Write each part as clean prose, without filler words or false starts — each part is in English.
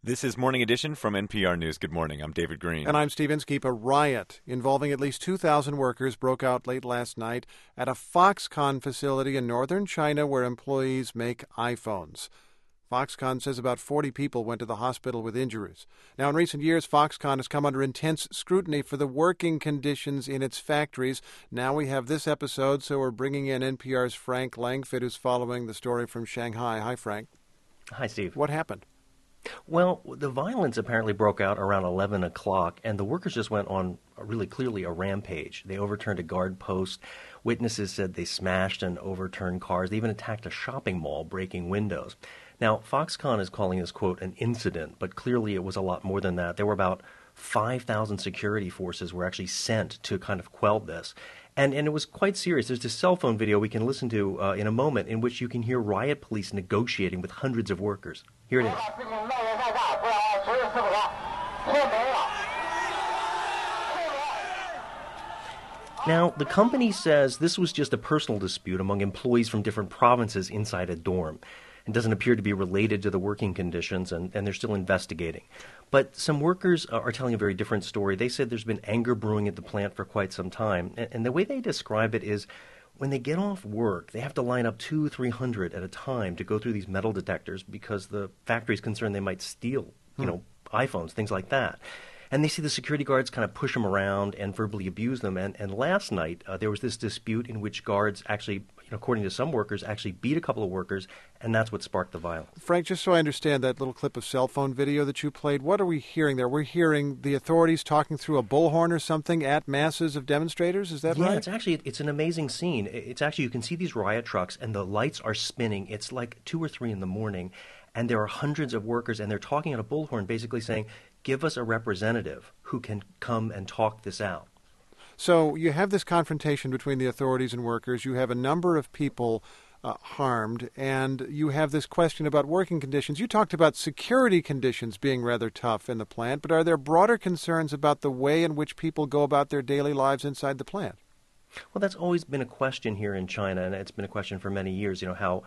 This is Morning Edition from NPR News. Good morning. I'm David Green. And I'm Steve Inskeep. A riot involving at least 2,000 workers broke out late last night at a Foxconn facility in northern China where employees make iPhones. Foxconn says about 40 people went to the hospital with injuries. Now, in recent years, Foxconn has come under intense scrutiny for the working conditions in its factories. Now we have this episode, so we're bringing in NPR's Frank Langfitt, who's following the story from Shanghai. Hi, Frank. Hi, Steve. What happened? Well, the violence apparently broke out around 11 o'clock, and the workers just went on really clearly a rampage. They overturned a guard post. Witnesses said they smashed and overturned cars. They even attacked a shopping mall, breaking windows. Now, Foxconn is calling this, quote, an incident, but clearly it was a lot more than that. There were about 5,000 security forces were actually sent to kind of quell this. And it was quite serious. There's this cell phone video we can listen to in a moment in which you can hear riot police negotiating with hundreds of workers. Here it is. Now, the company says this was just a personal dispute among employees from different provinces inside a dorm. It doesn't appear to be related to the working conditions, and they're still investigating. But some workers are telling a very different story. They said there's been anger brewing at the plant for quite some time. And the way they describe it is when they get off work, they have to line up 200-300 at a time to go through these metal detectors because the factory's concerned they might steal, iPhones, things like that. And they see the security guards kind of push them around and verbally abuse them. And last night, there was this dispute in which guards actually, according to some workers, actually beat a couple of workers, and that's what sparked the violence. Frank, just so I understand that little clip of cell phone video that you played, what are we hearing there? We're hearing the authorities talking through a bullhorn or something at masses of demonstrators, is that right? Yeah, it's an amazing scene. It's actually, you can see these riot trucks, and the lights are spinning. It's like 2 or 3 in the morning, and there are hundreds of workers, and they're talking at a bullhorn, basically saying, give us a representative who can come and talk this out. So you have this confrontation between the authorities and workers. You have a number of people harmed, and you have this question about working conditions. You talked about security conditions being rather tough in the plant, but are there broader concerns about the way in which people go about their daily lives inside the plant? Well, that's always been a question here in China, and it's been a question for many years.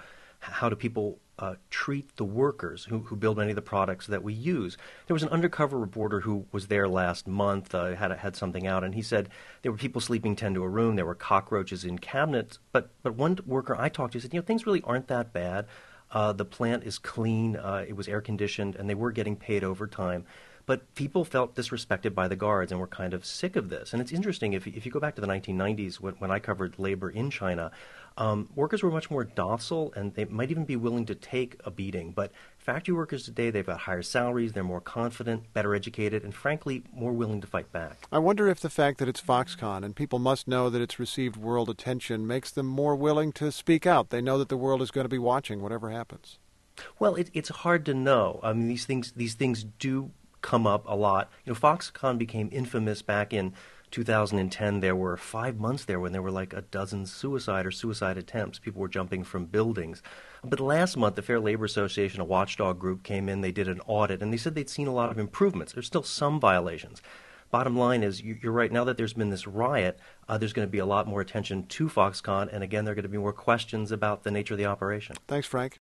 How do people treat the workers who build many of the products that we use? There was an undercover reporter who was there last month, had something out, and he said there were people sleeping 10 to a room, there were cockroaches in cabinets, but one worker I talked to said, things really aren't that bad. The plant is clean, it was air-conditioned, and they were getting paid overtime. But people felt disrespected by the guards and were kind of sick of this. And it's interesting, if you go back to the 1990s when I covered labor in China, workers were much more docile and they might even be willing to take a beating. But factory workers today, they've got higher salaries, they're more confident, better educated, and frankly, more willing to fight back. I wonder if the fact that it's Foxconn and people must know that it's received world attention makes them more willing to speak out. They know that the world is going to be watching whatever happens. Well, it's hard to know. I mean, these things do come up a lot. Foxconn became infamous back in 2010. There were 5 months there when there were like a dozen suicide attempts. People were jumping from buildings. But last month, the Fair Labor Association, a watchdog group, came in. They did an audit, and they said they'd seen a lot of improvements. There's still some violations. Bottom line is, you're right, now that there's been this riot, there's going to be a lot more attention to Foxconn, and again, there are going to be more questions about the nature of the operation. Thanks, Frank.